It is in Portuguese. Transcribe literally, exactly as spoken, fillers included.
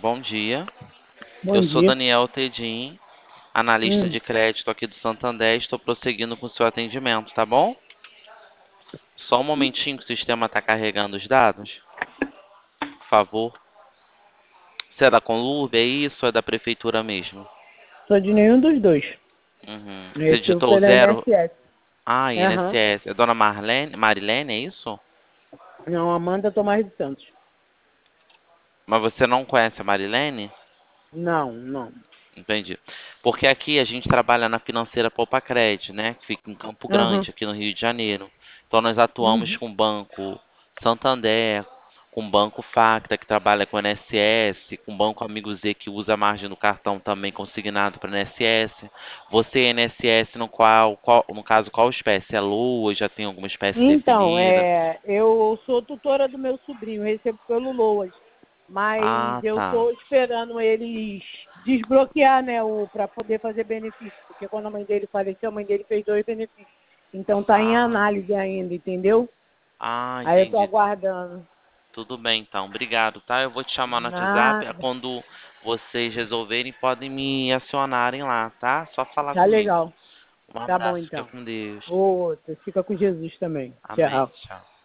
bom dia. Bom Eu sou dia. Daniel Tedim, analista Hum, de crédito aqui do Santander. Estou prosseguindo com o seu atendimento, tá bom? Só um momentinho que o sistema está carregando os dados, por favor. Você é da Conlurb, é isso ou é da prefeitura mesmo? sou de nenhum dos dois. Uhum. Você Recibo digitou pela zero? I N S S. Ah, Aham. I N S S. É Dona Marlene, Marilene, é isso? Não, Amanda Tomás de Santos. Mas você não conhece a Marilene? Não, não. Entendi. Porque aqui a gente trabalha na financeira Poupa Cred, né? Que fica em Campo Aham. Grande, aqui no Rio de Janeiro. Então nós atuamos Uhum. com o Banco Santander, com o Banco Facta, que trabalha com o I N S S, com o Banco Amigo Z, que usa a margem do cartão também consignado para o I N S S. Você, I N S S, no qual, qual, no caso, qual espécie? É Lua? Já tem alguma espécie Então, definida? é, eu sou tutora do meu sobrinho, recebo pelo Loas. Mas Ah, eu tá. estou esperando eles desbloquear, né, o para poder fazer benefício. Porque quando a mãe dele faleceu, a mãe dele fez dois benefícios. Então tá em Ah, análise ainda, entendeu? ah, Aí eu tô entendi. aguardando. Tudo bem, então. Obrigado, tá? Eu vou te chamar no WhatsApp. Nada. Quando vocês resolverem, podem me acionarem lá, tá? Só falar Tá comigo. legal. Um Tá bom, abraço, fica então. com Deus. Outra. Fica com Jesus também. Amém. Tchau. Tchau.